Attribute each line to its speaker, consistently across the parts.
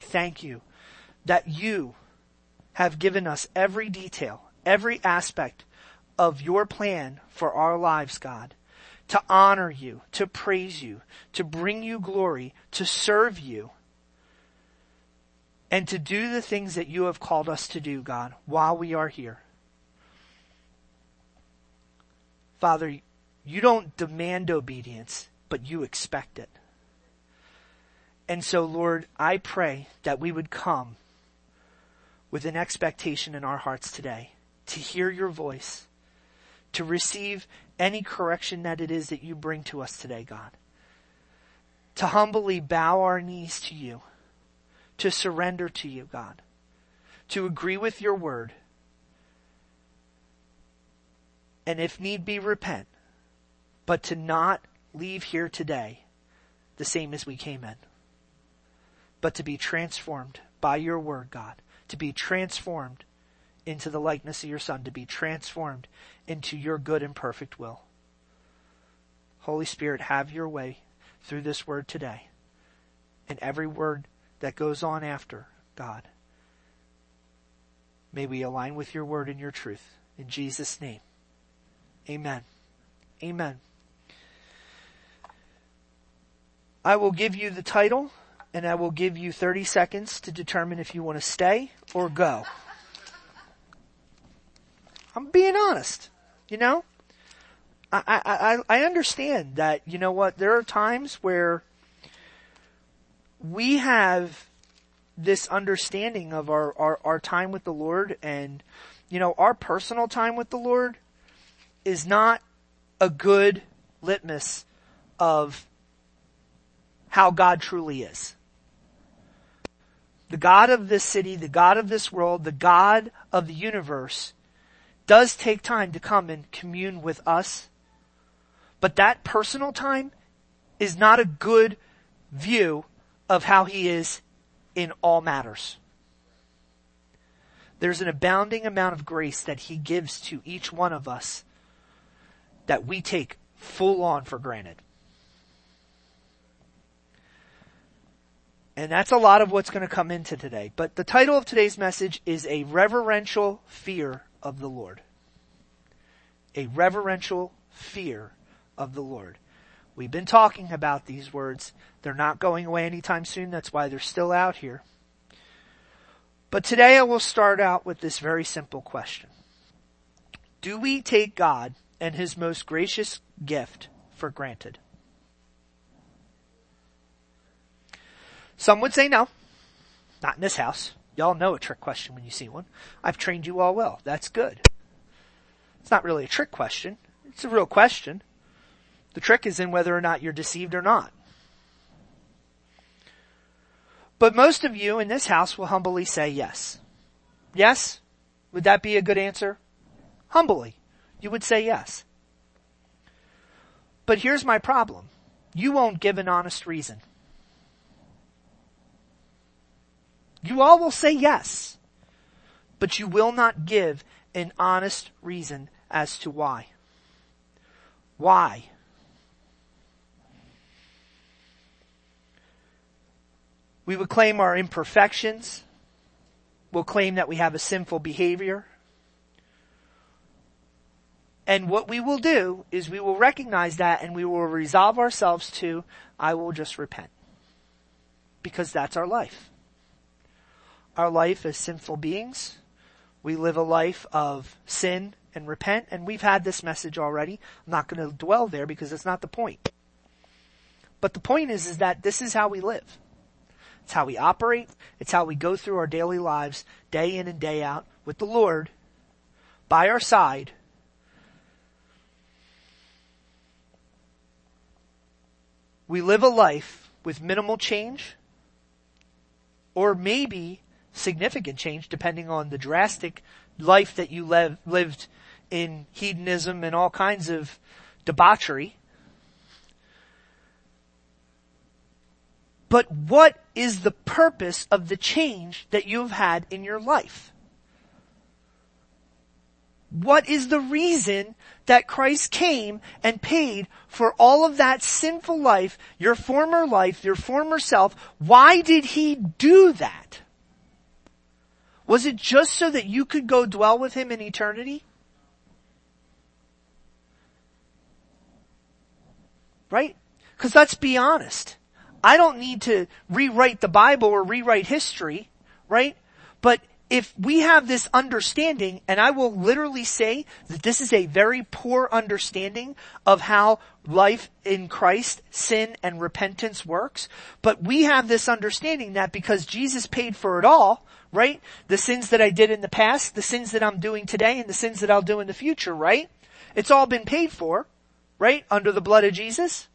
Speaker 1: thank you that you have given us every detail, every aspect of your plan for our lives, God, to honor you, to praise you, to bring you glory, to serve you, and to do the things that you have called us to do, God, while we are here. Father, you don't demand obedience, but you expect it. And so, Lord, I pray that we would come with an expectation in our hearts today to hear your voice, to receive any correction that it is that you bring to us today, God. To humbly bow our knees to you, to surrender to you, God, to agree with your word, and if need be, repent, but to not leave here today the same as we came in, but to be transformed by your word, God, to be transformed into the likeness of your Son, to be transformed into your good and perfect will. Holy Spirit, have your way through this word today, and every word that goes on after, God. May we align with your word and your truth. In Jesus' name, amen. Amen. I will give you the title, and I will give you 30 seconds to determine if you want to stay or go. I'm being honest, you know? I understand that, you know what, there are times where we have this understanding of our time with the Lord, and, you know, our personal time with the Lord is not a good litmus of how God truly is. The God of this city, the God of this world, the God of the universe does take time to come and commune with us. But that personal time is not a good view of how he is in all matters. There's an abounding amount of grace that he gives to each one of us that we take full on for granted. And that's a lot of what's going to come into today. But the title of today's message is A Reverential Fear of the Lord. A reverential fear of the Lord. We've been talking about these words. They're not going away anytime soon. That's why they're still out here. But today I will start out with this very simple question. Do we take God and his most gracious gift for granted? Some would say no. Not in this house. Y'all know a trick question when you see one. I've trained you all well. That's good. It's not really a trick question. It's a real question. The trick is in whether or not you're deceived or not. But most of you in this house will humbly say yes. Yes? Would that be a good answer? Humbly, you would say yes. But here's my problem. You won't give an honest reason. You all will say yes, but you will not give an honest reason as to why. Why? We would claim our imperfections. We'll claim that we have a sinful behavior. And what we will do is we will recognize that and we will resolve ourselves to, I will just repent. Because that's our life. Our life as sinful beings. We live a life of sin and repent, and we've had this message already. I'm not going to dwell there because it's not the point. But the point is that this is how we live. It's how we operate. It's how we go through our daily lives, day in and day out, with the Lord by our side. We live a life with minimal change, or maybe significant change, depending on the drastic life that you lived in hedonism and all kinds of debauchery. But what is the purpose of the change that you've had in your life? What is the reason that Christ came and paid for all of that sinful life, your former self? Why did he do that? Was it just so that you could go dwell with him in eternity? Right? Because let's be honest. I don't need to rewrite the Bible or rewrite history, right? But if we have this understanding, and I will literally say that this is a very poor understanding of how life in Christ, sin and repentance works, but we have this understanding that because Jesus paid for it all, right? The sins that I did in the past, the sins that I'm doing today, and the sins that I'll do in the future, right? It's all been paid for, right? Under the blood of Jesus.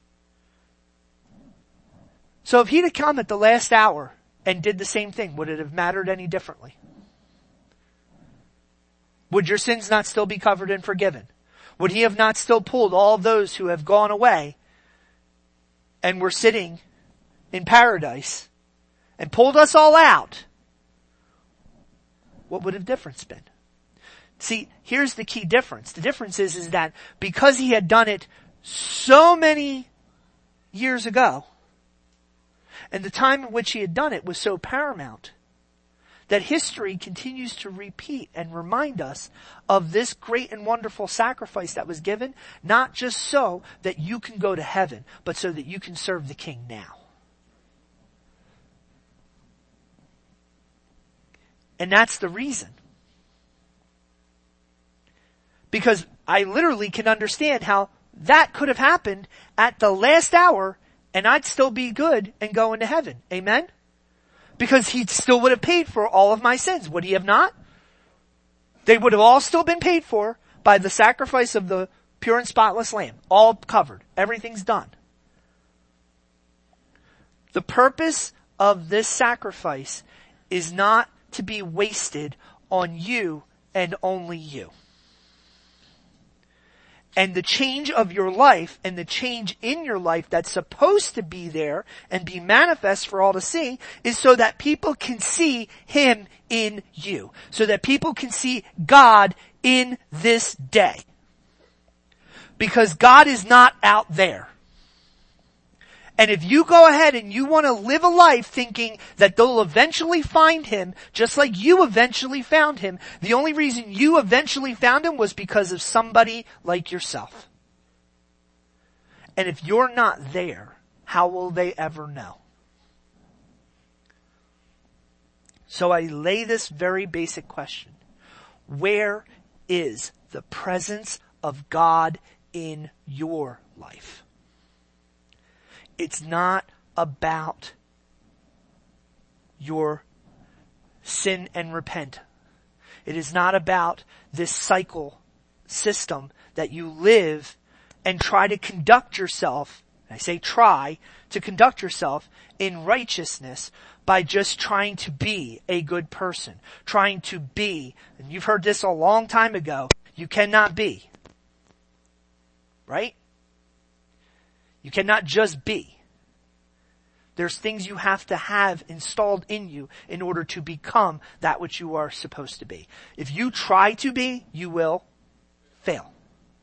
Speaker 1: So if he'd have come at the last hour and did the same thing, would it have mattered any differently? Would your sins not still be covered and forgiven? Would he have not still pulled all of those who have gone away and were sitting in paradise and pulled us all out? What would have difference been? See, here's the key difference. The difference is that because he had done it so many years ago, and the time in which he had done it was so paramount, that history continues to repeat and remind us of this great and wonderful sacrifice that was given, not just so that you can go to heaven, but so that you can serve the King now. And that's the reason. Because I literally can understand how that could have happened at the last hour and I'd still be good and go into heaven. Amen? Because he still would have paid for all of my sins. Would he have not? They would have all still been paid for by the sacrifice of the pure and spotless lamb. All covered. Everything's done. The purpose of this sacrifice is not to be wasted on you and only you. And the change of your life and the change in your life that's supposed to be there and be manifest for all to see is so that people can see him in you. So that people can see God in this day. Because God is not out there. And if you go ahead and you want to live a life thinking that they'll eventually find him, just like you eventually found him, the only reason you eventually found him was because of somebody like yourself. And if you're not there, how will they ever know? So I lay this very basic question. Where is the presence of God in your life? It's not about your sin and repent. It is not about this cycle system that you live and try to conduct yourself, I say try, to conduct yourself in righteousness by just trying to be a good person. Trying to be, and you've heard this a long time ago, you cannot be. Right? You cannot just be. There's things you have to have installed in you in order to become that which you are supposed to be. If you try to be, you will fail.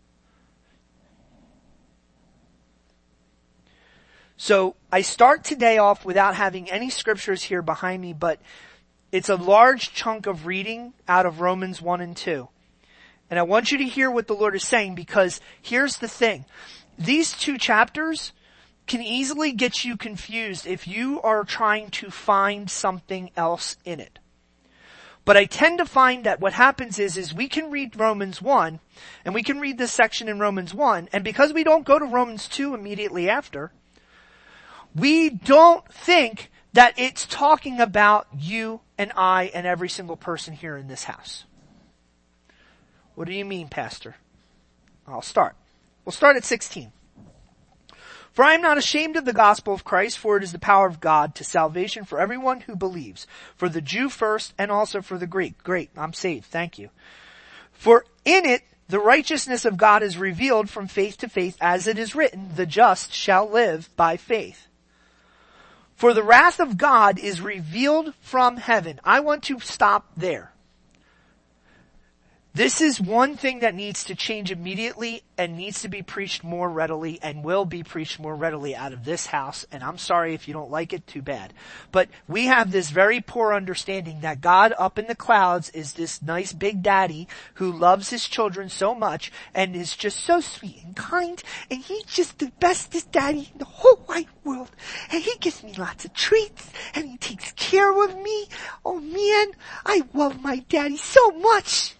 Speaker 1: So I start today off without having any scriptures here behind me, but it's a large chunk of reading out of Romans 1 and 2. And I want you to hear what the Lord is saying, because here's the thing. These two chapters can easily get you confused if you are trying to find something else in it. But I tend to find that what happens is we can read Romans 1, and we can read this section in Romans 1, and because we don't go to Romans 2 immediately after, we don't think that it's talking about you and I and every single person here in this house. What do you mean, Pastor? I'll start. We'll start at 16. For I am not ashamed of the gospel of Christ, for it is the power of God to salvation for everyone who believes, for the Jew first and also for the Greek. Great, I'm saved, thank you. For in it the righteousness of God is revealed from faith to faith, as it is written, the just shall live by faith. For the wrath of God is revealed from heaven. I want to stop there. This is one thing that needs to change immediately and needs to be preached more readily and will be preached more readily out of this house. And I'm sorry if you don't like it, too bad. But we have this very poor understanding that God up in the clouds is this nice big daddy who loves his children so much and is just so sweet and kind. And he's just the bestest daddy in the whole wide world. And he gives me lots of treats and he takes care of me. Oh man, I love my daddy so much.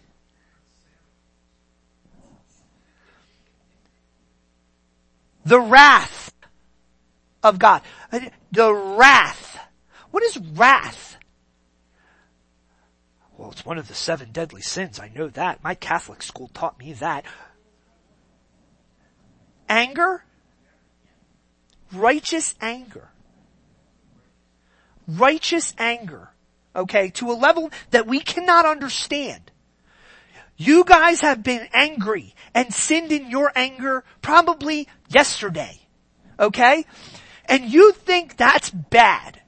Speaker 1: The wrath of God. The wrath. What is wrath? Well, it's one of the 7 deadly sins. I know that. My Catholic school taught me that. Anger. Righteous anger. Righteous anger. Okay, to a level that we cannot understand. You guys have been angry and sinned in your anger probably yesterday. Okay? And you think that's bad.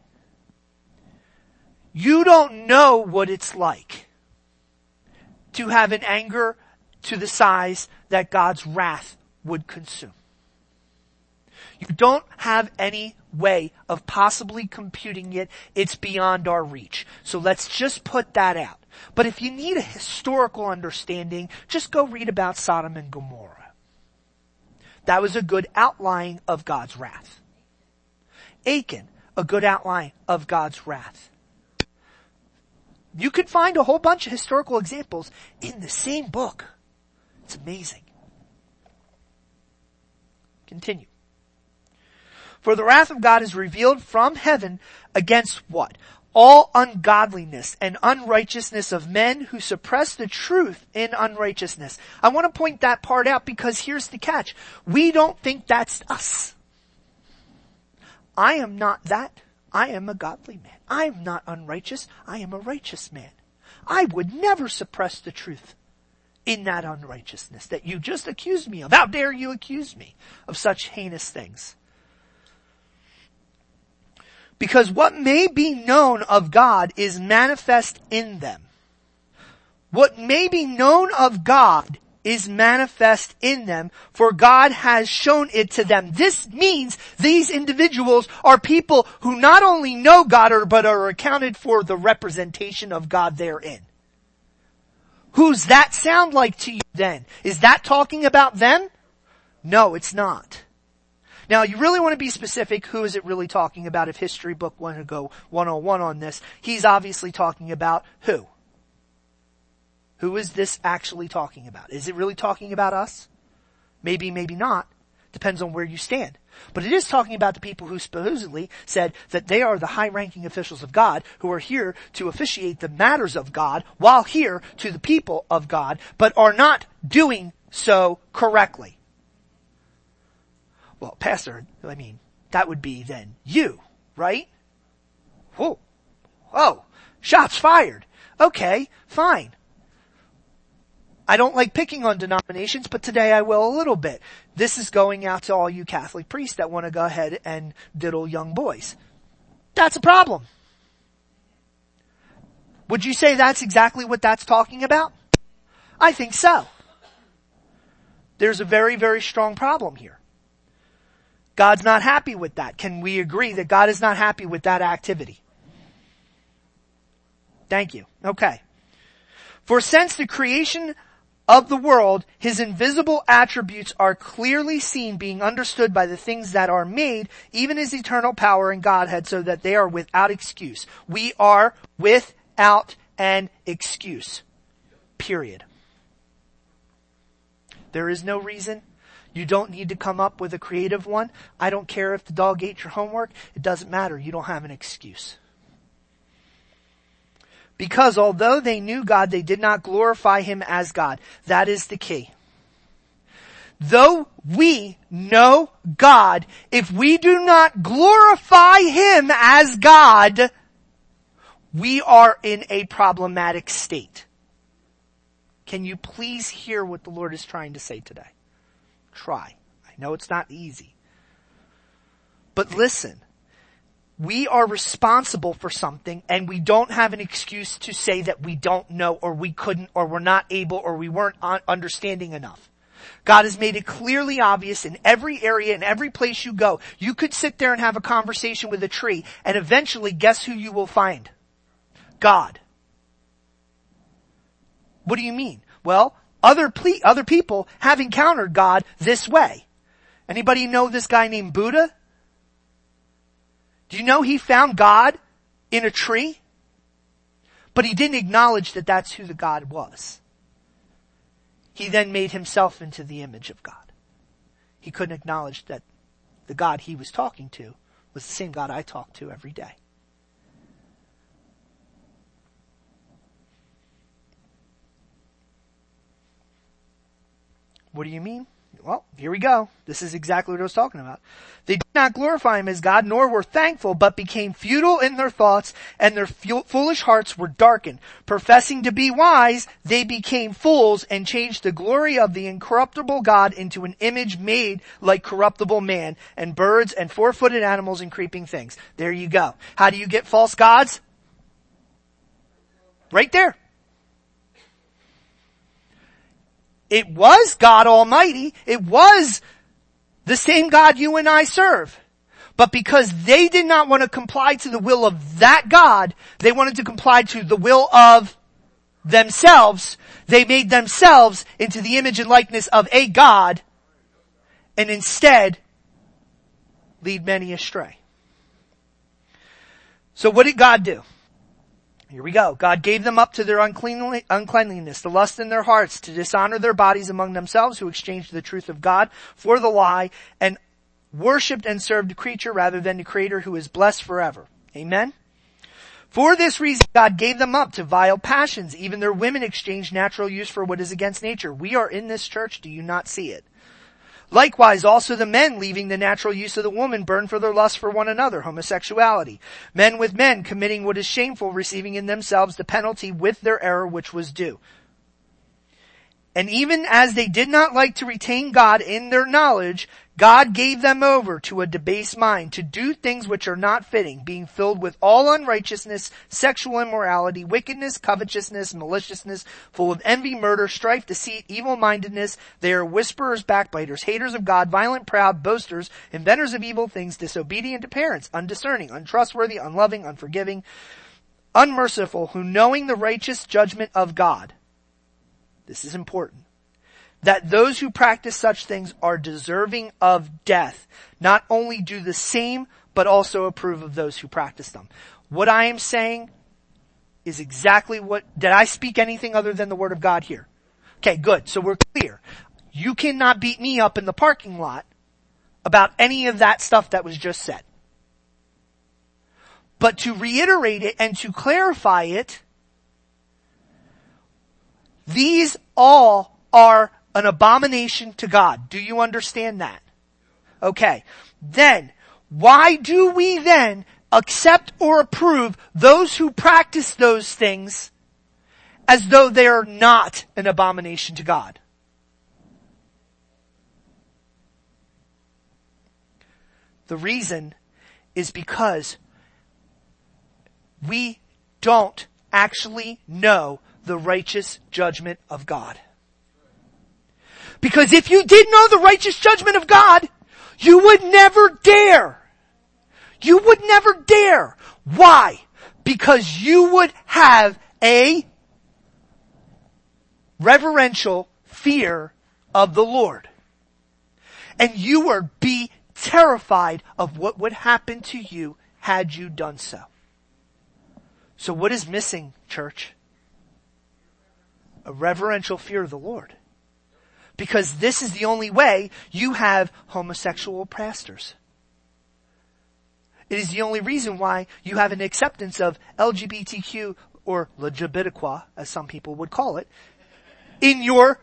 Speaker 1: You don't know what it's like to have an anger to the size that God's wrath would consume. You don't have any way of possibly computing it. It's beyond our reach. So let's just put that out. But if you need a historical understanding, just go read about Sodom and Gomorrah. That was a good outline of God's wrath. Achan, a good outline of God's wrath. You could find a whole bunch of historical examples in the same book. It's amazing. Continue. For the wrath of God is revealed from heaven against what? All ungodliness and unrighteousness of men who suppress the truth in unrighteousness. I want to point that part out because here's the catch. We don't think that's us. I am not that. I am a godly man. I am not unrighteous. I am a righteous man. I would never suppress the truth in that unrighteousness that you just accused me of. How dare you accuse me of such heinous things? Because what may be known of God is manifest in them. What may be known of God is manifest in them, for God has shown it to them. This means these individuals are people who not only know God, but are accounted for the representation of God therein. Who's that sound like to you then? Is that talking about them? No, it's not. Now, you really want to be specific. Who is it really talking about? If history book wanted to go 101 on this, he's obviously talking about who? Who is this actually talking about? Is it really talking about us? Maybe, maybe not. Depends on where you stand. But it is talking about the people who supposedly said that they are the high-ranking officials of God who are here to officiate the matters of God while here to the people of God, but are not doing so correctly. Well, Pastor, I mean, that would be then you, right? Whoa. Oh, shots fired. Okay, fine. I don't like picking on denominations, but today I will a little bit. This is going out to all you Catholic priests that want to go ahead and diddle young boys. That's a problem. Would you say that's exactly what that's talking about? I think so. There's a very, very strong problem here. God's not happy with that. Can we agree that God is not happy with that activity? Thank you. Okay. For since the creation of the world, his invisible attributes are clearly seen, being understood by the things that are made, even his eternal power and Godhead, so that they are without excuse. We are without an excuse. Period. There is no reason. You don't need to come up with a creative one. I don't care if the dog ate your homework. It doesn't matter. You don't have an excuse. Because although they knew God, they did not glorify him as God. That is the key. Though we know God, if we do not glorify him as God, we are in a problematic state. Can you please hear what the Lord is trying to say today? Try. I know it's not easy. But listen, we are responsible for something and we don't have an excuse to say that we don't know or we couldn't or we're not able or we weren't understanding enough. God has made it clearly obvious in every area, in every place you go. You could sit there and have a conversation with a tree and eventually guess who you will find? God. What do you mean? Well, other people have encountered God this way. Anybody know this guy named Buddha? Do you know he found God in a tree? But he didn't acknowledge that that's who the God was. He then made himself into the image of God. He couldn't acknowledge that the God he was talking to was the same God I talk to every day. What do you mean? Well, here we go. This is exactly what I was talking about. They did not glorify him as God, nor were thankful, but became futile in their thoughts, and their foolish hearts were darkened. Professing to be wise, they became fools and changed the glory of the incorruptible God into an image made like corruptible man, and birds and four-footed animals and creeping things. There you go. How do you get false gods? Right there. It was God Almighty. It was the same God you and I serve. But because they did not want to comply to the will of that God, they wanted to comply to the will of themselves. They made themselves into the image and likeness of a God and instead lead many astray. So what did God do? Here we go. God gave them up to their uncleanliness, the lust in their hearts, to dishonor their bodies among themselves, who exchanged the truth of God for the lie, and worshipped and served a creature rather than the Creator, who is blessed forever. Amen? For this reason, God gave them up to vile passions. Even their women exchanged natural use for what is against nature. We are in this church. Do you not see it? Likewise, also the men, leaving the natural use of the woman, burn for their lust for one another, homosexuality. Men with men, committing what is shameful, receiving in themselves the penalty with their error which was due. And even as they did not like to retain God in their knowledge, God gave them over to a debased mind to do things which are not fitting, being filled with all unrighteousness, sexual immorality, wickedness, covetousness, maliciousness, full of envy, murder, strife, deceit, evil-mindedness. They are whisperers, backbiters, haters of God, violent, proud, boasters, inventors of evil things, disobedient to parents, undiscerning, untrustworthy, unloving, unforgiving, unmerciful, who knowing the righteous judgment of God, this is important, that those who practice such things are deserving of death, not only do the same, but also approve of those who practice them. What I am saying is exactly what, did I speak anything other than the word of God here? Okay, good. So we're clear. You cannot beat me up in the parking lot about any of that stuff that was just said. But to reiterate it and to clarify it, these all are an abomination to God. Do you understand that? Okay. Then, why do we then accept or approve those who practice those things as though they are not an abomination to God? The reason is because we don't actually know the righteous judgment of God. Because if you did know the righteous judgment of God, you would never dare. You would never dare. Why? Because you would have a reverential fear of the Lord. And you would be terrified of what would happen to you had you done so. So what is missing, church? A reverential fear of the Lord. Because this is the only way you have homosexual pastors. It is the only reason why you have an acceptance of LGBTQ, or LGBTQA, as some people would call it, in your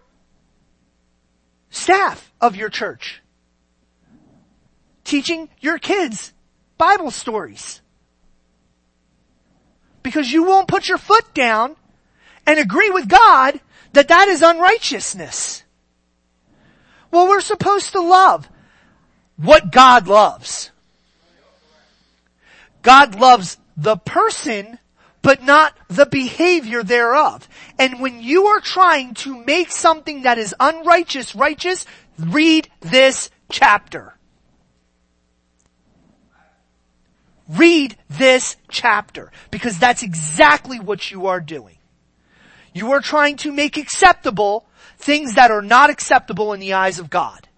Speaker 1: staff of your church. Teaching your kids Bible stories. Because you won't put your foot down and agree with God that that is unrighteousness. Well, we're supposed to love what God loves. God loves the person, but not the behavior thereof. And when you are trying to make something that is unrighteous righteous, read this chapter. Read this chapter, because that's exactly what you are doing. You are trying to make acceptable things that are not acceptable in the eyes of God.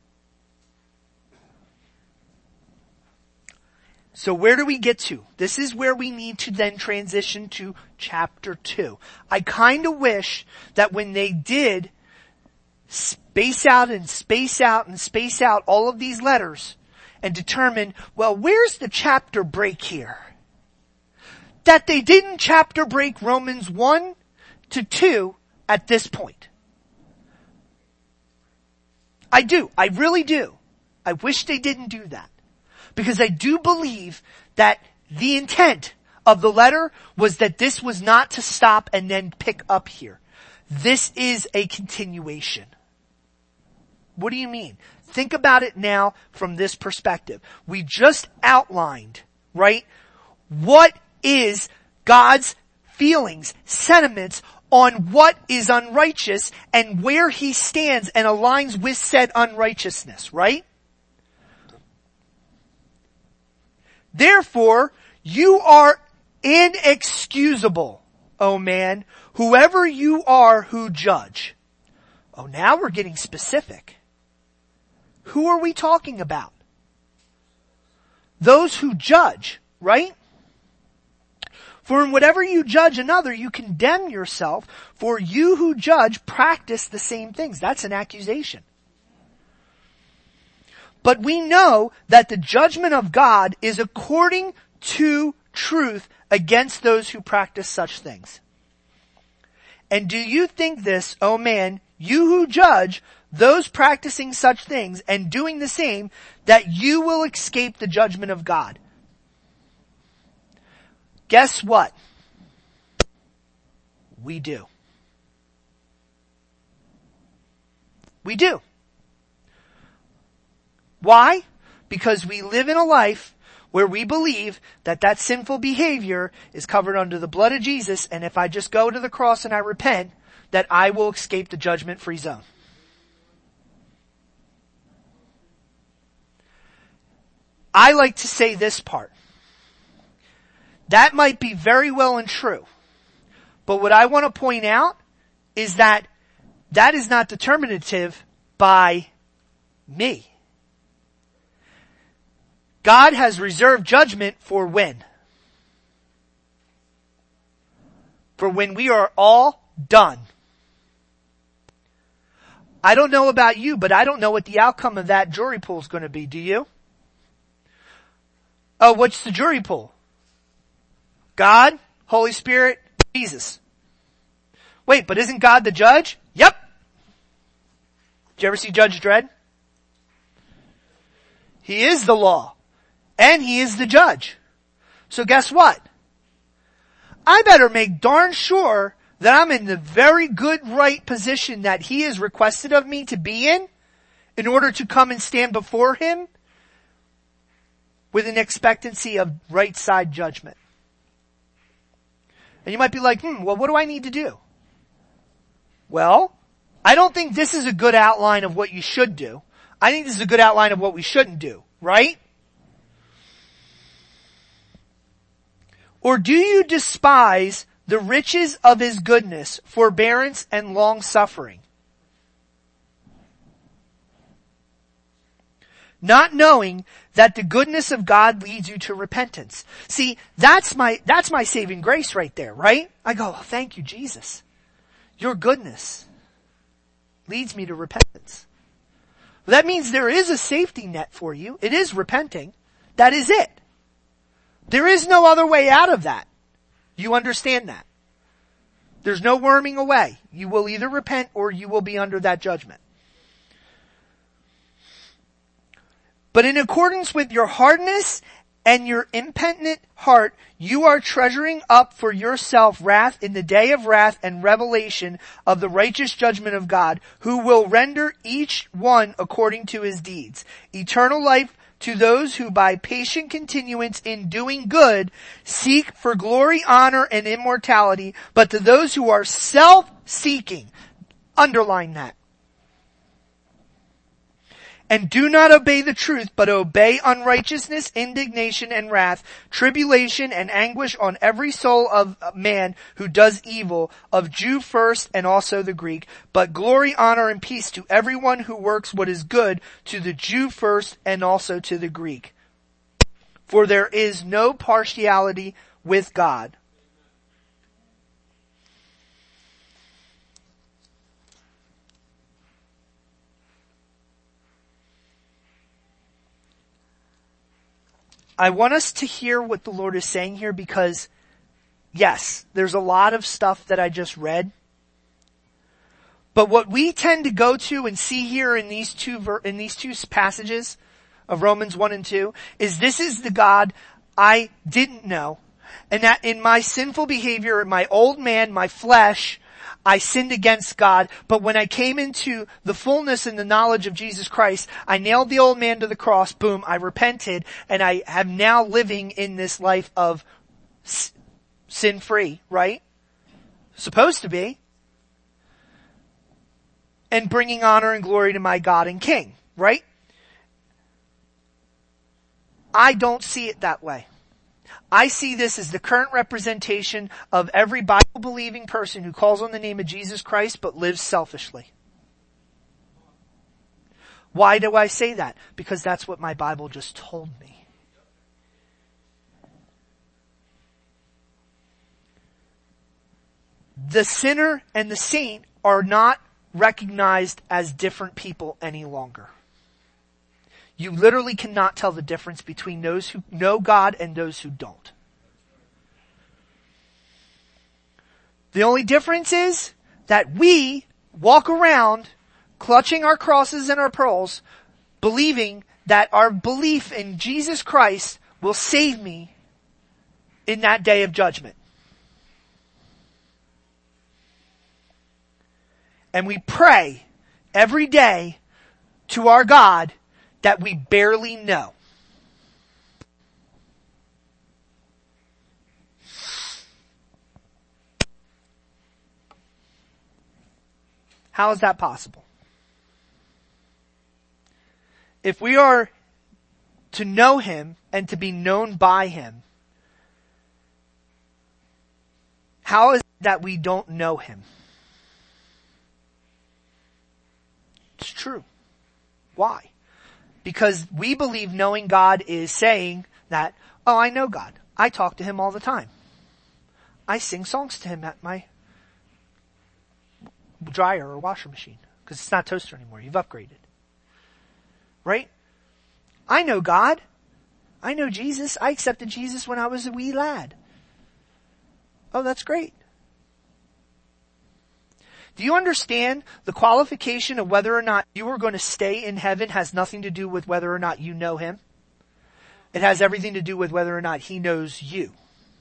Speaker 1: So where do we get to? This is where we need to then transition to chapter 2. I kind of wish that when they did space out and space out and space out all of these letters and determine, well, where's the chapter break here? That they didn't chapter break Romans 1 to 2 at this point. I do. I really do. I wish they didn't do that. Because I do believe that the intent of the letter was that this was not to stop and then pick up here. This is a continuation. What do you mean? Think about it now from this perspective. We just outlined, right, what is God's feelings, sentiments on what is unrighteous and where he stands and aligns with said unrighteousness, right? Therefore, you are inexcusable, O man, whoever you are who judge. Oh, now we're getting specific. Who are we talking about? Those who judge, right? For in whatever you judge another, you condemn yourself, for you who judge practice the same things. That's an accusation. But we know that the judgment of God is according to truth against those who practice such things. And do you think this, O man, you who judge those practicing such things and doing the same, that you will escape the judgment of God? Guess what? We do. We do. Why? Because we live in a life where we believe that that sinful behavior is covered under the blood of Jesus, and if I just go to the cross and I repent, that I will escape the judgment-free zone. I like to say this part. That might be very well and true. But what I want to point out is that that is not determinative by me. God has reserved judgment for when? For when we are all done. I don't know about you, but I don't know what the outcome of that jury pool is going to be. Do you? Oh, what's the jury pool? God, Holy Spirit, Jesus. Wait, but isn't God the judge? Yep. Did you ever see Judge Dredd? He is the law. And he is the judge. So guess what? I better make darn sure that I'm in the very good right position that he has requested of me to be in order to come and stand before him with an expectancy of right side judgment. And you might be like, well, what do I need to do? Well, I don't think this is a good outline of what you should do. I think this is a good outline of what we shouldn't do, right? Or do you despise the riches of his goodness, forbearance, and long-suffering, not knowing that the goodness of God leads you to repentance? See, that's my saving grace right there, right? I go, oh, thank you, Jesus. Your goodness leads me to repentance. Well, that means there is a safety net for you. It is repenting. That is it. There is no other way out of that. You understand that? There's no worming away. You will either repent or you will be under that judgment. But in accordance with your hardness and your impenitent heart, you are treasuring up for yourself wrath in the day of wrath and revelation of the righteous judgment of God, who will render each one according to his deeds. Eternal life to those who by patient continuance in doing good seek for glory, honor, and immortality, but to those who are self-seeking, underline that, and do not obey the truth, but obey unrighteousness, indignation, and wrath, tribulation, and anguish on every soul of man who does evil, of Jew first and also the Greek, but glory, honor, and peace to everyone who works what is good, to the Jew first and also to the Greek. For there is no partiality with God. I want us to hear what the Lord is saying here because, yes, there's a lot of stuff that I just read. But what we tend to go to and see here in these two passages of Romans 1 and 2 is this is the God I didn't know. And that in my sinful behavior, in my old man, my flesh, I sinned against God, but when I came into the fullness and the knowledge of Jesus Christ, I nailed the old man to the cross, boom, I repented, and I am now living in this life of sin-free, right? Supposed to be. And bringing honor and glory to my God and King, right? I don't see it that way. I see this as the current representation of every Bible-believing person who calls on the name of Jesus Christ but lives selfishly. Why do I say that? Because that's what my Bible just told me. The sinner and the saint are not recognized as different people any longer. You literally cannot tell the difference between those who know God and those who don't. The only difference is that we walk around clutching our crosses and our pearls, believing that our belief in Jesus Christ will save me in that day of judgment. And we pray every day to our God that we barely know. How is that possible? If we are to know Him and to be known by Him, how is it that we don't know Him? It's true. Why? Because we believe knowing God is saying that, oh, I know God. I talk to Him all the time. I sing songs to Him at my dryer or washer machine. Because it's not toaster anymore. You've upgraded. Right? I know God. I know Jesus. I accepted Jesus when I was a wee lad. Oh, that's great. Do you understand the qualification of whether or not you are going to stay in heaven has nothing to do with whether or not you know Him? It has everything to do with whether or not He knows you.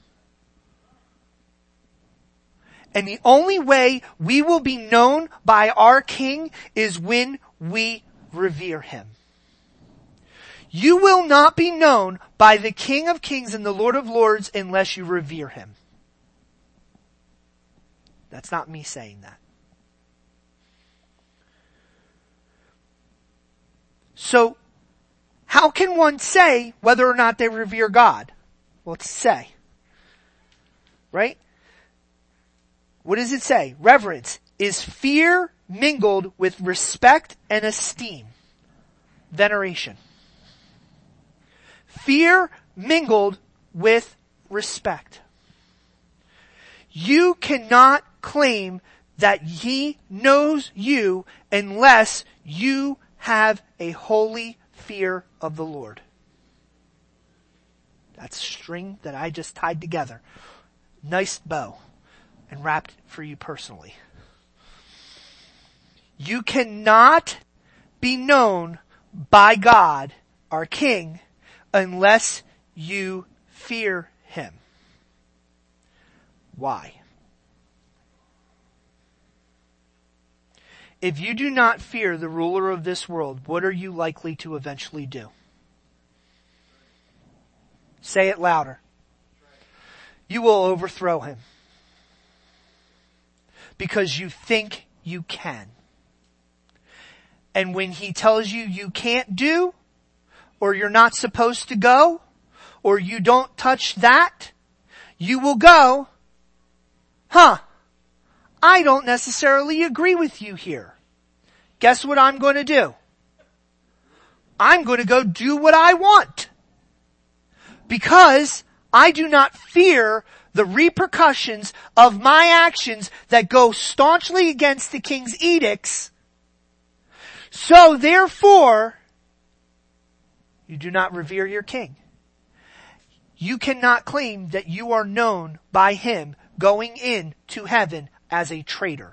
Speaker 1: And the only way we will be known by our King is when we revere Him. You will not be known by the King of Kings and the Lord of Lords unless you revere Him. That's not me saying that. So, how can one say whether or not they revere God? Well, it's say. Right? What does it say? Reverence is fear mingled with respect and esteem. Veneration. Fear mingled with respect. You cannot claim that He knows you unless you have a holy fear of the Lord. That's a string that I just tied together. Nice bow. And wrapped for you personally. You cannot be known by God, our King, unless you fear Him. Why? If you do not fear the ruler of this world, what are you likely to eventually do? Say it louder. You will overthrow him. Because you think you can. And when he tells you you can't do, or you're not supposed to go, or you don't touch that, you will go, I don't necessarily agree with you here. Guess what I'm going to do? I'm going to go do what I want. Because I do not fear the repercussions of my actions that go staunchly against the king's edicts. So therefore, you do not revere your king. You cannot claim that you are known by him going into heaven as a traitor.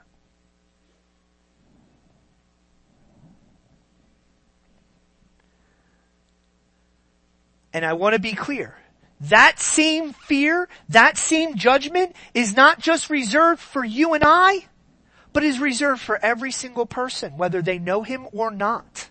Speaker 1: And I want to be clear. That same fear, that same judgment is not just reserved for you and I, but is reserved for every single person, whether they know him or not.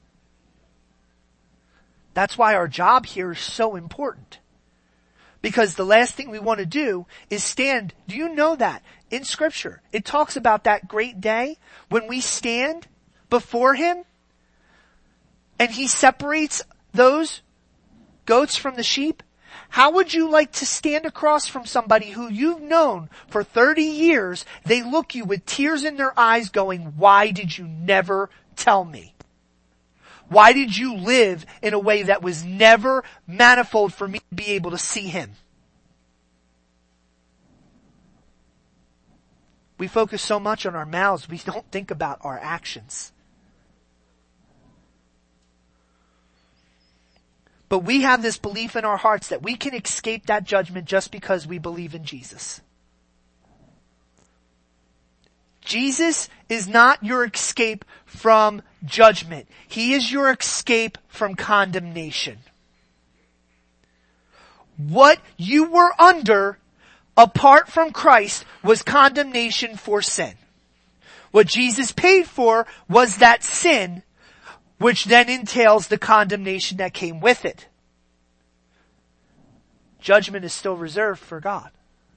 Speaker 1: That's why our job here is so important. Because the last thing we want to do is stand. Do you know that? In Scripture, it talks about that great day when we stand before him and he separates those goats from the sheep. How would you like to stand across from somebody who you've known for 30 years? They look you with tears in their eyes going, why did you never tell me? Why did you live in a way that was never manifold for me to be able to see him? We focus so much on our mouths, we don't think about our actions. But we have this belief in our hearts that we can escape that judgment just because we believe in Jesus. Jesus is not your escape from judgment. He is your escape from condemnation. What you were under apart from Christ was condemnation for sin. What Jesus paid for was that sin, which then entails the condemnation that came with it. Judgment is still reserved for God.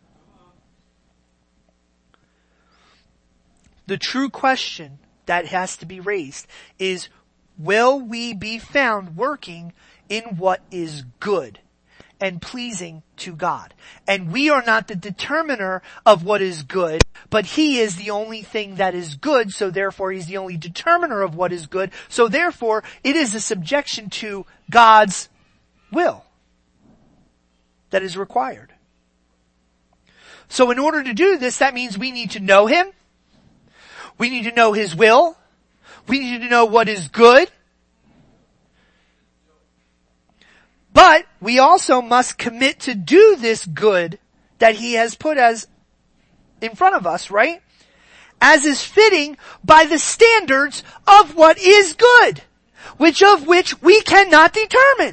Speaker 1: The true question that has to be raised is, will we be found working in what is good and pleasing to God? And we are not the determiner of what is good, but he is the only thing that is good, so therefore he's the only determiner of what is good, so therefore it is a subjection to God's will that is required. So in order to do this, that means we need to know him. We need to know his will. We need to know what is good. But we also must commit to do this good that he has put as in front of us, right? As is fitting by the standards of what is good, which we cannot determine.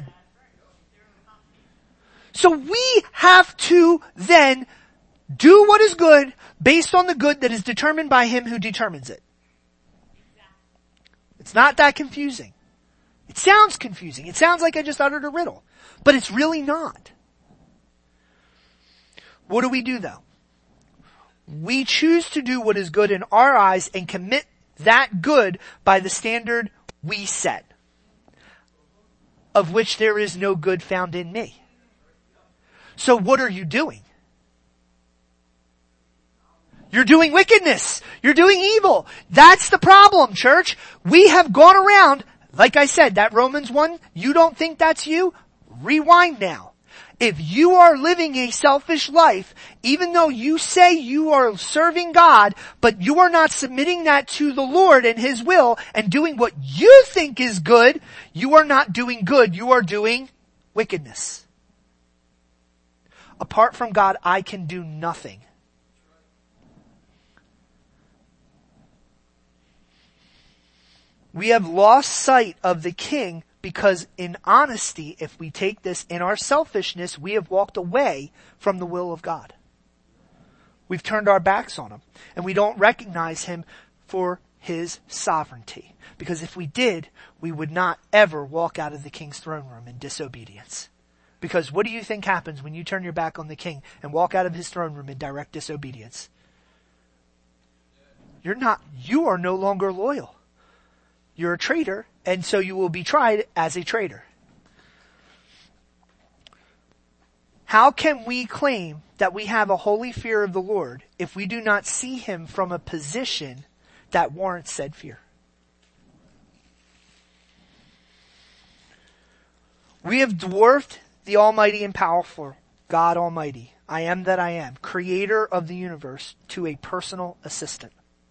Speaker 1: So we have to then do what is good based on the good that is determined by him who determines it. It's not that confusing. It sounds confusing. It sounds like I just uttered a riddle, but it's really not. What do we do though? We choose to do what is good in our eyes and commit that good by the standard we set, of which there is no good found in me. So what are you doing? You're doing wickedness. You're doing evil. That's the problem, church. We have gone around, like I said, that Romans 1, you don't think that's you? Rewind now. If you are living a selfish life, even though you say you are serving God, but you are not submitting that to the Lord and his will and doing what you think is good, you are not doing good. You are doing wickedness. Apart from God, I can do nothing. We have lost sight of the King because in honesty, if we take this in our selfishness, we have walked away from the will of God. We've turned our backs on him and we don't recognize him for his sovereignty. Because if we did, we would not ever walk out of the King's throne room in disobedience. Because what do you think happens when you turn your back on the king and walk out of his throne room in direct disobedience? You are no longer loyal. You're a traitor, and so you will be tried as a traitor. How can we claim that we have a holy fear of the Lord if we do not see him from a position that warrants said fear? We have dwarfed the almighty and powerful God Almighty, I am that I am, creator of the universe, to a personal assistant.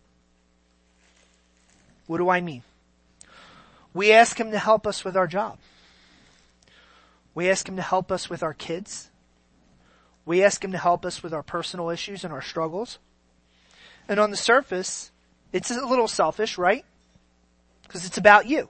Speaker 1: What do I mean? We ask him to help us with our job. We ask him to help us with our kids. We ask him to help us with our personal issues and our struggles. And on the surface, it's a little selfish, right? Because it's about you.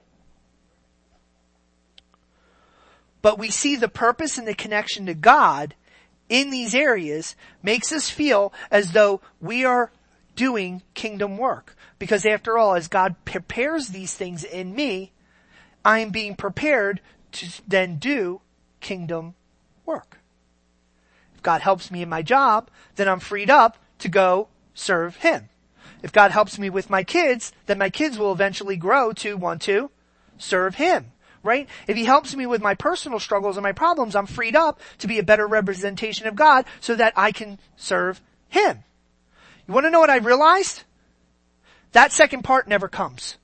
Speaker 1: But we see the purpose and the connection to God in these areas makes us feel as though we are doing kingdom work. Because after all, as God prepares these things in me, I am being prepared to then do kingdom work. If God helps me in my job, then I'm freed up to go serve him. If God helps me with my kids, then my kids will eventually grow to want to serve him. Right? If he helps me with my personal struggles and my problems, I'm freed up to be a better representation of God so that I can serve him. You want to know what I realized? That second part never comes.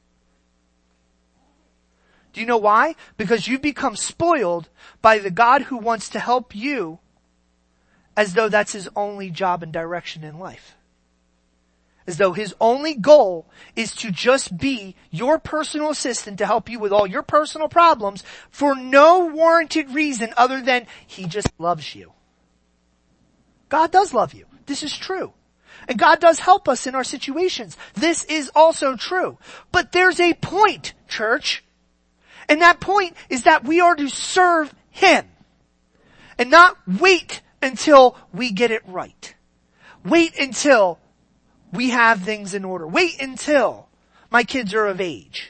Speaker 1: Do you know why? Because you've become spoiled by the God who wants to help you as though that's his only job and direction in life. As though his only goal is to just be your personal assistant to help you with all your personal problems for no warranted reason other than he just loves you. God does love you. This is true. And God does help us in our situations. This is also true. But there's a point, church. And that point is that we are to serve him. And not wait until we get it right. Wait until we have things in order. Wait until my kids are of age.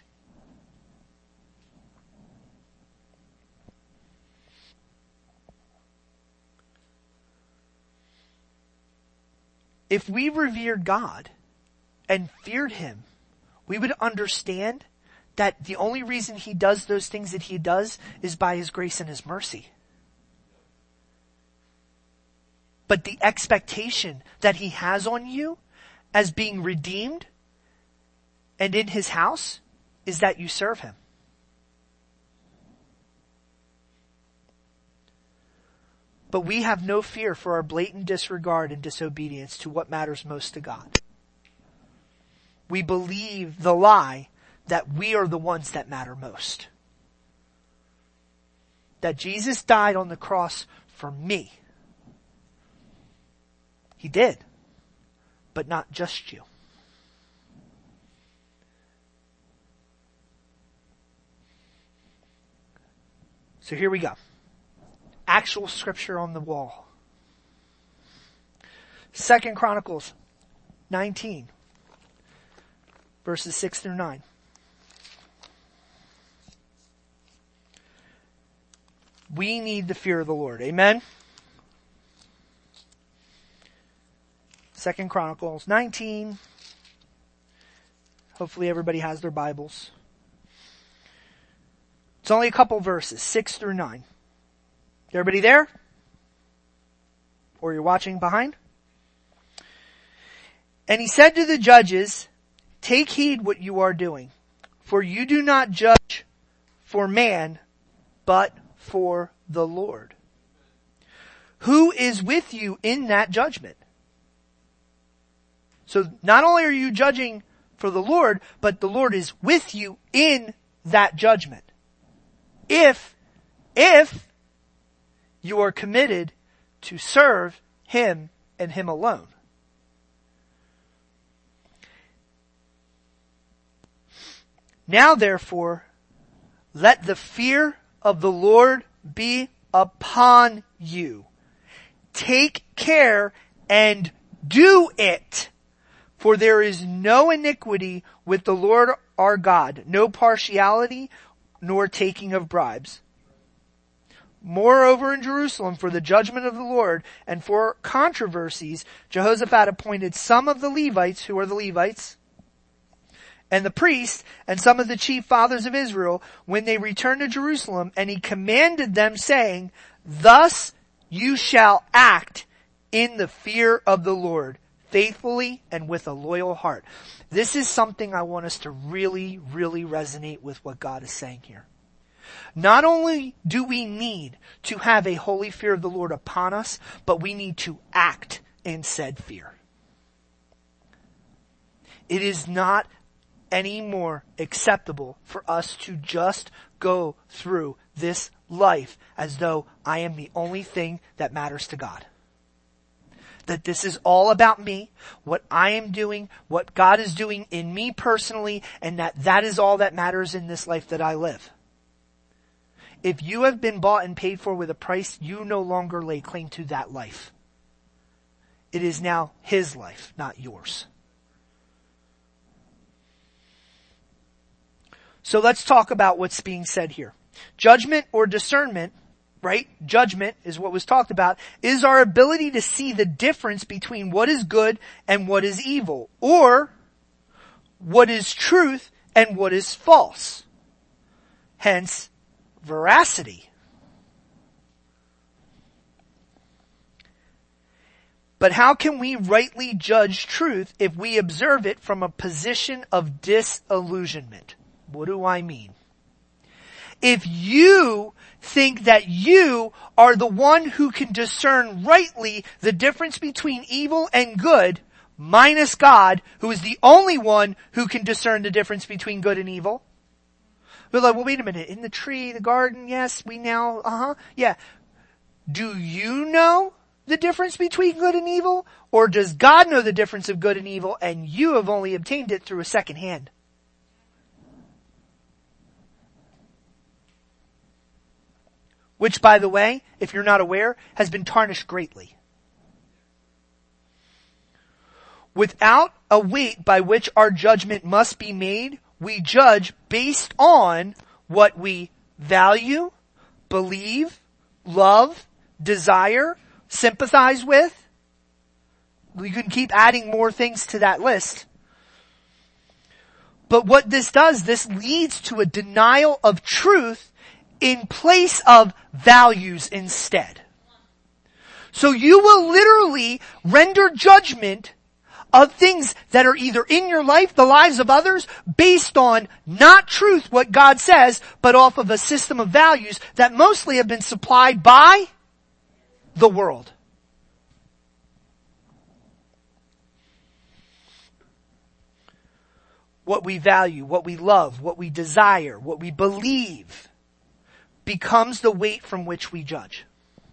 Speaker 1: If we revered God and feared him, we would understand that the only reason he does those things that he does is by his grace and his mercy. But the expectation that he has on you as being redeemed and in his house is that you serve him. But we have no fear for our blatant disregard and disobedience to what matters most to God. We believe the lie that we are the ones that matter most. That Jesus died on the cross for me. He did. But not just you. So here we go. Actual scripture on the wall. 2 Chronicles 19, verses 6 through 9. We need the fear of the Lord. Amen? 2 Chronicles 19. Hopefully everybody has their Bibles. It's only a couple verses, 6 through 9. Everybody there? Or you're watching behind? And he said to the judges, take heed what you are doing, for you do not judge for man, but for the Lord. Who is with you in that judgment? So not only are you judging for the Lord, but the Lord is with you in that judgment. If you are committed to serve him and him alone. Now therefore, let the fear of the Lord be upon you. Take care and do it. For there is no iniquity with the Lord our God, no partiality, nor taking of bribes. Moreover in Jerusalem, for the judgment of the Lord and for controversies, Jehoshaphat appointed some of the Levites, who are the Levites, and the priests, and some of the chief fathers of Israel, when they returned to Jerusalem, and he commanded them, saying, thus you shall act in the fear of the Lord, faithfully and with a loyal heart. This is something I want us to really, really resonate with what God is saying here. Not only do we need to have a holy fear of the Lord upon us, but we need to act in said fear. It is not any more acceptable for us to just go through this life as though I am the only thing that matters to God. That this is all about me, what I am doing, what God is doing in me personally, and that is all that matters in this life that I live. If you have been bought and paid for with a price, you no longer lay claim to that life. It is now His life, not yours. So let's talk about what's being said here. Judgment or discernment, right? Judgment is what was talked about, is our ability to see the difference between what is good and what is evil, or what is truth and what is false. Hence, veracity. But how can we rightly judge truth if we observe it from a position of disillusionment? What do I mean? If you think that you are the one who can discern rightly the difference between evil and good, minus God, who is the only one who can discern the difference between good and evil. We're like, well, wait a minute. In the tree, the garden, yes, we now, yeah. Do you know the difference between good and evil? Or does God know the difference of good and evil and you have only obtained it through a second hand? Which, by the way, if you're not aware, has been tarnished greatly. Without a weight by which our judgment must be made, we judge based on what we value, believe, love, desire, sympathize with. We can keep adding more things to that list. But what this does, this leads to a denial of truth in place of values instead. So you will literally render judgment of things that are either in your life, the lives of others, based on not truth, what God says, but off of a system of values that mostly have been supplied by the world. What we value, what we love, what we desire, what we believe becomes the weight from which we judge.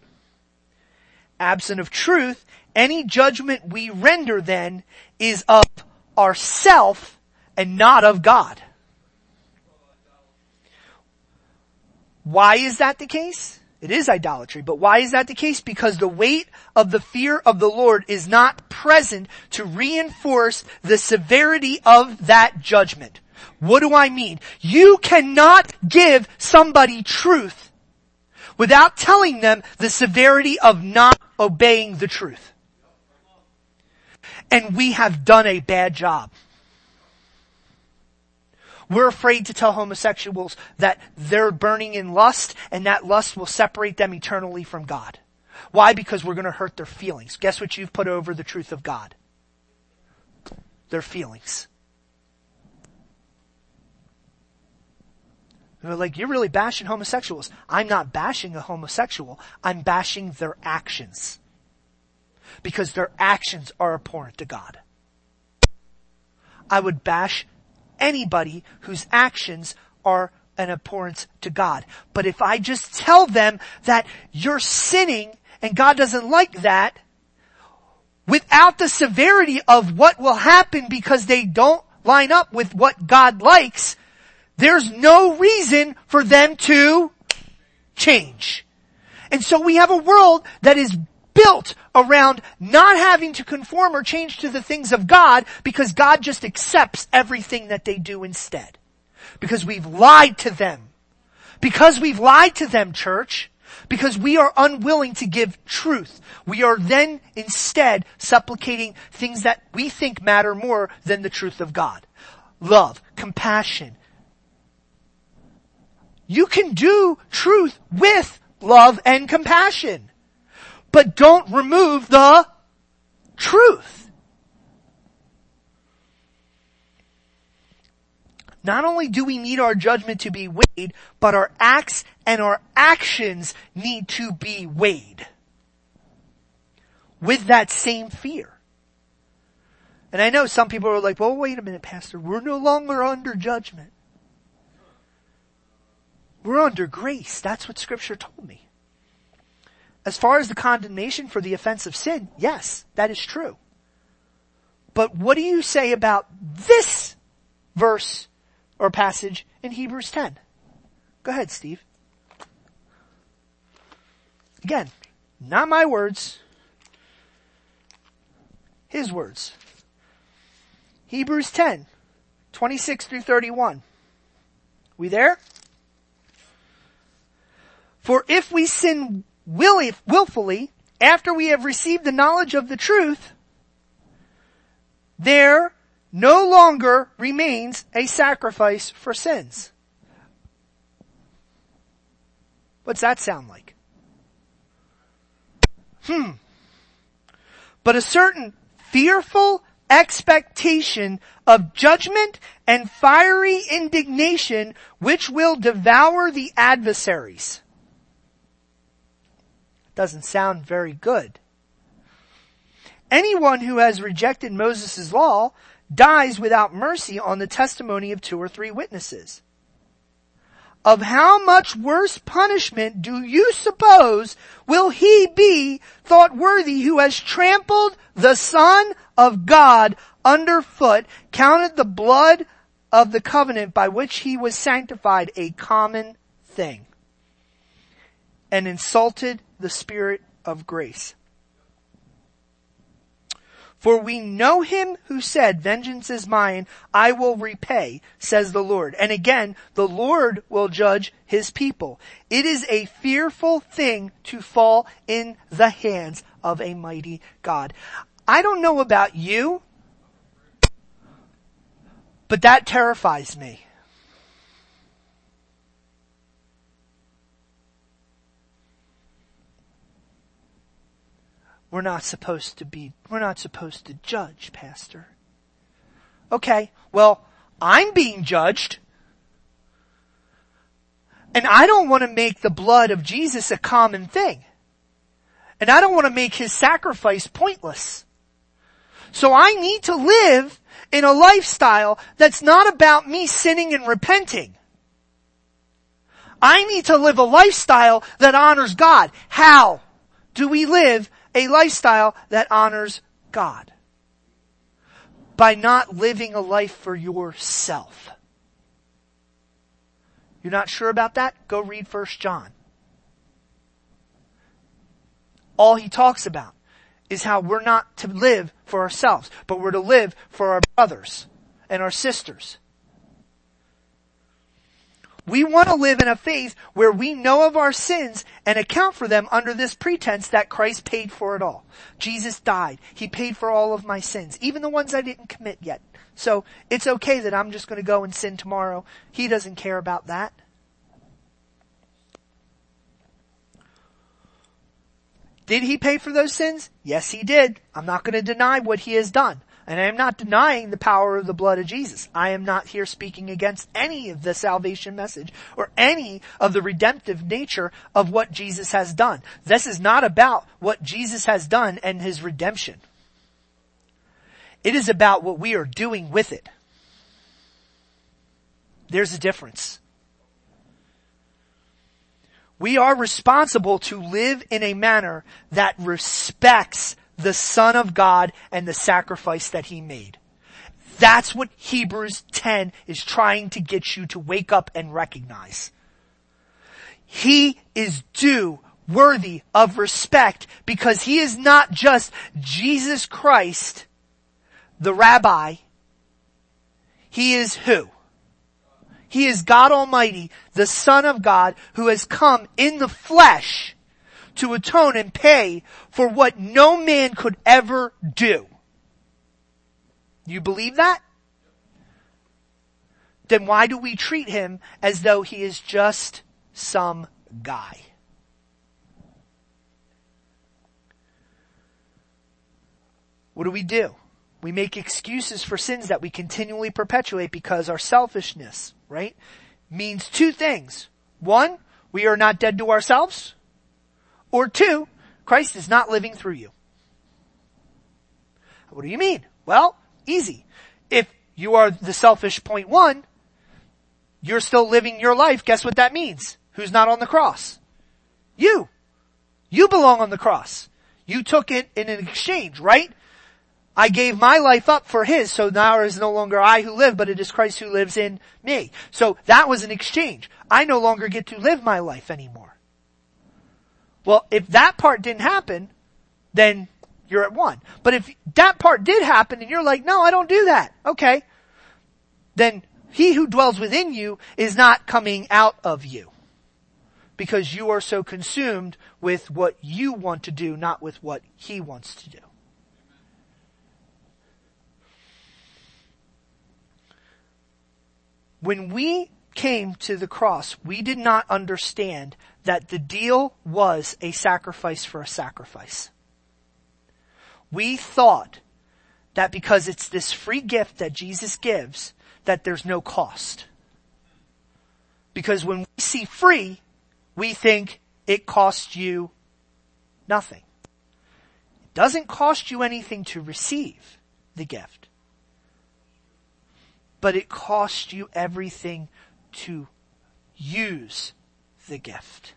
Speaker 1: Absent of truth, any judgment we render then is of ourself and not of God. Why is that the case? It is idolatry, but why is that the case? Because the weight of the fear of the Lord is not present to reinforce the severity of that judgment. What do I mean? You cannot give somebody truth without telling them the severity of not obeying the truth. And we have done a bad job. We're afraid to tell homosexuals that they're burning in lust and that lust will separate them eternally from God. Why? Because we're going to hurt their feelings. Guess what you've put over the truth of God? Their feelings. They're like, you're really bashing homosexuals. I'm not bashing a homosexual. I'm bashing their actions. Because their actions are abhorrent to God. I would bash anybody whose actions are an abhorrence to God. But if I just tell them that you're sinning and God doesn't like that, without the severity of what will happen because they don't line up with what God likes, there's no reason for them to change. And so we have a world that is built around not having to conform or change to the things of God because God just accepts everything that they do instead. Because we've lied to them. Because we've lied to them, church, Because we are unwilling to give truth. We are then instead supplicating things that we think matter more than the truth of God. Love, compassion. You can do truth with love and compassion. But don't remove the truth. Not only do we need our judgment to be weighed, but our acts and our actions need to be weighed with that same fear. And I know some people are like, well, wait a minute, Pastor. We're no longer under judgment. We're under grace. That's what Scripture told me. As far as the condemnation for the offense of sin, yes, that is true. But what do you say about this verse or passage in Hebrews 10? Go ahead, Steve. Again, not my words. His words. Hebrews 10, 26 through 31. We there? For if we sin willfully, after we have received the knowledge of the truth, there no longer remains a sacrifice for sins. What's that sound like? But a certain fearful expectation of judgment and fiery indignation which will devour the adversaries. Doesn't sound very good. Anyone who has rejected Moses' law dies without mercy on the testimony of 2 or 3 witnesses. Of how much worse punishment do you suppose will he be thought worthy who has trampled the Son of God underfoot, counted the blood of the covenant by which he was sanctified a common thing, and insulted the Spirit of grace? For we know him who said, vengeance is mine, I will repay, says the Lord. And again, the Lord will judge his people. It is a fearful thing to fall in the hands of a mighty God. I don't know about you, but that terrifies me. We're not supposed to judge, Pastor. Okay, well, I'm being judged. And I don't want to make the blood of Jesus a common thing. And I don't want to make his sacrifice pointless. So I need to live in a lifestyle that's not about me sinning and repenting. I need to live a lifestyle that honors God. How do we live a lifestyle that honors God? By not living a life for yourself. You're not sure about that? Go read 1 John. All he talks about is how we're not to live for ourselves, but we're to live for our brothers and our sisters. We want to live in a faith where we know of our sins and account for them under this pretense that Christ paid for it all. Jesus died. He paid for all of my sins, even the ones I didn't commit yet. So it's okay that I'm just going to go and sin tomorrow. He doesn't care about that. Did he pay for those sins? Yes, he did. I'm not going to deny what he has done. And I am not denying the power of the blood of Jesus. I am not here speaking against any of the salvation message or any of the redemptive nature of what Jesus has done. This is not about what Jesus has done and his redemption. It is about what we are doing with it. There's a difference. We are responsible to live in a manner that respects the Son of God and the sacrifice that he made. That's what Hebrews 10 is trying to get you to wake up and recognize. He is due, worthy of respect, because he is not just Jesus Christ, the rabbi. He is who? He is God Almighty, the Son of God, who has come in the flesh to atone and pay for what no man could ever do. You believe that? Then why do we treat him as though he is just some guy? What do? We make excuses for sins that we continually perpetuate because our selfishness, right, means two things. One, we are not dead to ourselves. Or two, Christ is not living through you. What do you mean? Well, easy. If you are the selfish point one, you're still living your life. Guess what that means? Who's not on the cross? You. You belong on the cross. You took it in an exchange, right? I gave my life up for his, so now it is no longer I who live, but it is Christ who lives in me. So that was an exchange. I no longer get to live my life anymore. Well, if that part didn't happen, then you're at one. But if that part did happen and you're like, no, I don't do that. Okay. Then he who dwells within you is not coming out of you. Because you are so consumed with what you want to do, not with what he wants to do. When we came to the cross, we did not understand that the deal was a sacrifice for a sacrifice. We thought that because it's this free gift that Jesus gives, that there's no cost. Because when we see free, we think it costs you nothing. It doesn't cost you anything to receive the gift. But it costs you everything to use the gift.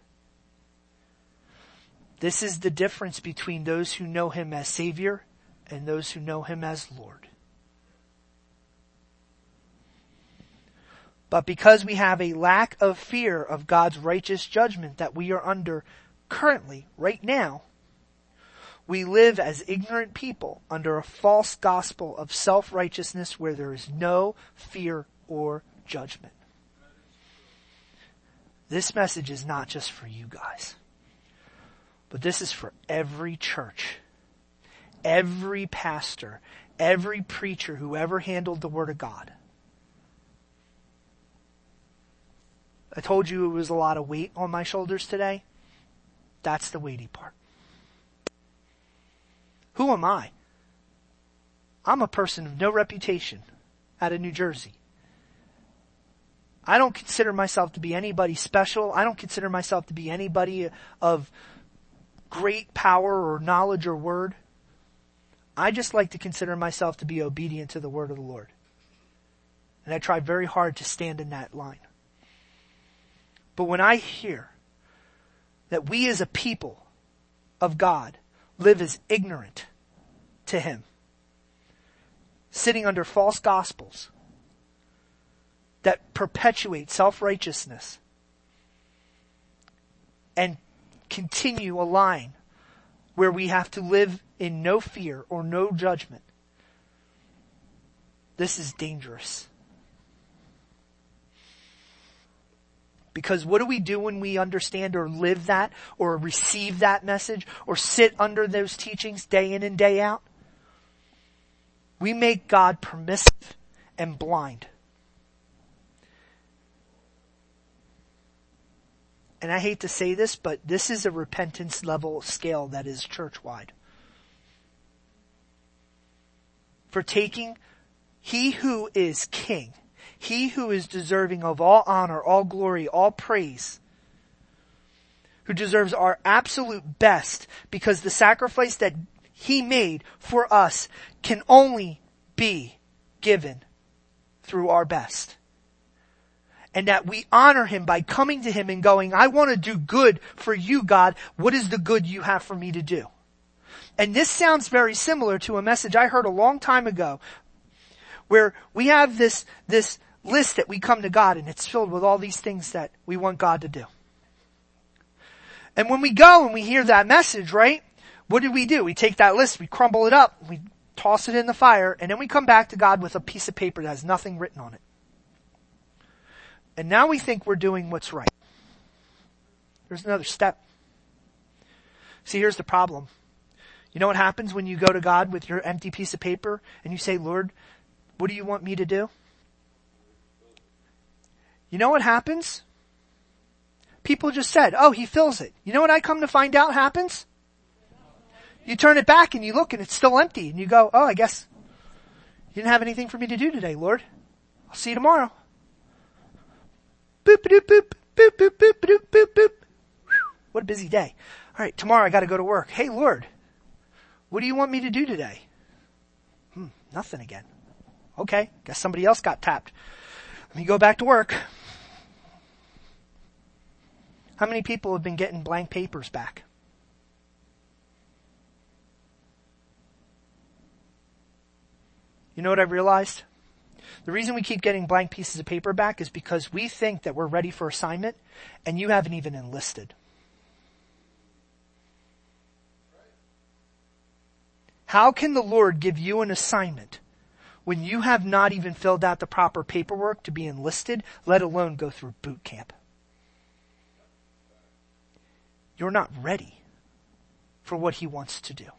Speaker 1: This is the difference between those who know him as Savior and those who know him as Lord. But because we have a lack of fear of God's righteous judgment that we are under currently, right now, we live as ignorant people under a false gospel of self-righteousness where there is no fear or judgment. This message is not just for you guys, but this is for every church, every pastor, every preacher who ever handled the Word of God. I told you it was a lot of weight on my shoulders today. That's the weighty part. Who am I? I'm a person of no reputation out of New Jersey. I don't consider myself to be anybody special. I don't consider myself to be anybody of great power or knowledge or word. I just like to consider myself to be obedient to the word of the Lord. And I try very hard to stand in that line. But when I hear that we as a people of God live as ignorant to him, sitting under false gospels that perpetuate self-righteousness and continue a line where we have to live in no fear or no judgment, this is dangerous. Because what do we do when we understand or live that or receive that message or sit under those teachings day in and day out? We make God permissive and blind. And I hate to say this, but this is a repentance level scale that is church-wide. For taking he who is king, he who is deserving of all honor, all glory, all praise, who deserves our absolute best because the sacrifice that he made for us can only be given through our best. And that we honor him by coming to him and going, I want to do good for you, God. What is the good you have for me to do? And this sounds very similar to a message I heard a long time ago where we have this list that we come to God and it's filled with all these things that we want God to do. And when we go and we hear that message, right? What do? We take that list, we crumble it up, we toss it in the fire, and then we come back to God with a piece of paper that has nothing written on it. And now we think we're doing what's right. There's another step. See, here's the problem. You know what happens when you go to God with your empty piece of paper and you say, Lord, what do you want me to do? You know what happens? People just said, oh, he fills it. You know what I come to find out happens? You turn it back and you look and it's still empty. And you go, oh, I guess you didn't have anything for me to do today, Lord. I'll see you tomorrow. Boop, boop, boop, boop, boop, boop, boop, boop, boop. What a busy day. All right, tomorrow I got to go to work. Hey, Lord, what do you want me to do today? Nothing again. Okay, guess somebody else got tapped. Let me go back to work. How many people have been getting blank papers back? You know what I've realized? The reason we keep getting blank pieces of paper back is because we think that we're ready for assignment and you haven't even enlisted. How can the Lord give you an assignment when you have not even filled out the proper paperwork to be enlisted, let alone go through boot camp? You're not ready for what he wants to do.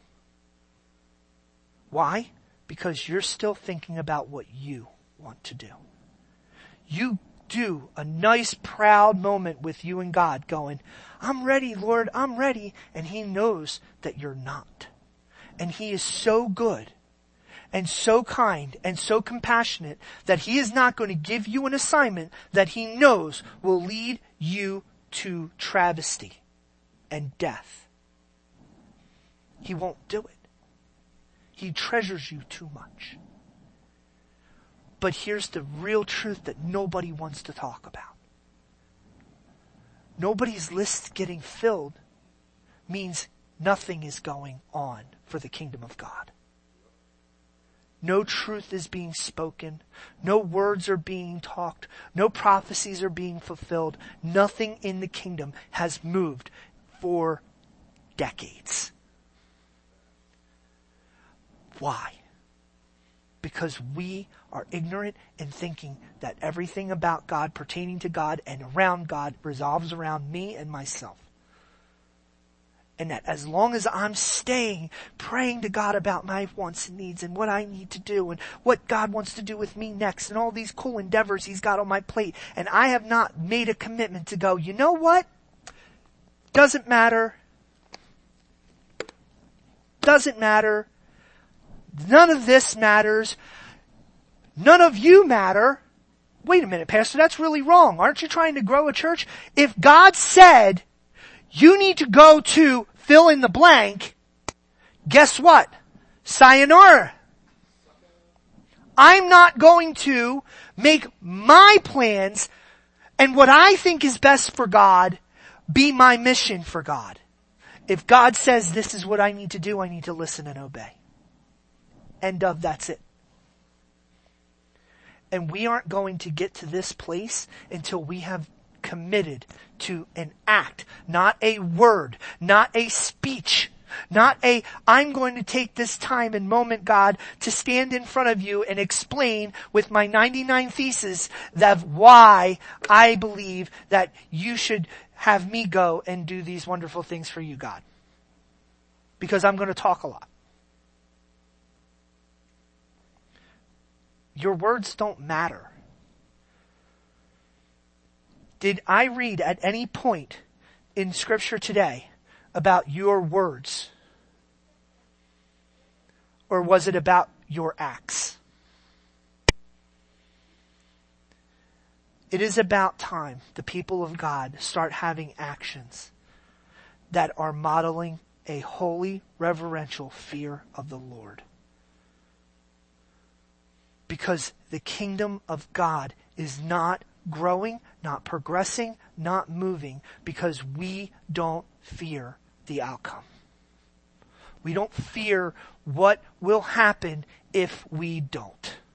Speaker 1: Why? Because you're still thinking about what you want to do. You do a nice proud moment with you and God going, I'm ready, Lord, I'm ready. And he knows that you're not. And he is so good and so kind and so compassionate that he is not going to give you an assignment that he knows will lead you to travesty and death. He won't do it. He treasures you too much. But here's the real truth that nobody wants to talk about. Nobody's list getting filled means nothing is going on for the kingdom of God. No truth is being spoken. No words are being talked. No prophecies are being fulfilled. Nothing in the kingdom has moved for decades. Why? Because we are ignorant in thinking that everything about God, pertaining to God and around God, revolves around me and myself. And that as long as I'm staying, praying to God about my wants and needs and what I need to do and what God wants to do with me next and all these cool endeavors he's got on my plate, and I have not made a commitment to go, you know what? Doesn't matter. Doesn't matter. None of this matters. None of you matter. Wait a minute, Pastor, that's really wrong. Aren't you trying to grow a church? If God said, you need to go to fill in the blank, guess what? Sayonara. I'm not going to make my plans and what I think is best for God be my mission for God. If God says this is what I need to do, I need to listen and obey. End of, that's it. And we aren't going to get to this place until we have committed to an act, not a word, not a speech, not a, I'm going to take this time and moment, God, to stand in front of you and explain with my 99 theses that why I believe that you should have me go and do these wonderful things for you, God. Because I'm going to talk a lot. Your words don't matter. Did I read at any point in Scripture today about your words? Or was it about your acts? It is about time the people of God start having actions that are modeling a holy, reverential fear of the Lord. Because the kingdom of God is not growing, not progressing, not moving, because we don't fear the outcome. We don't fear what will happen if we don't.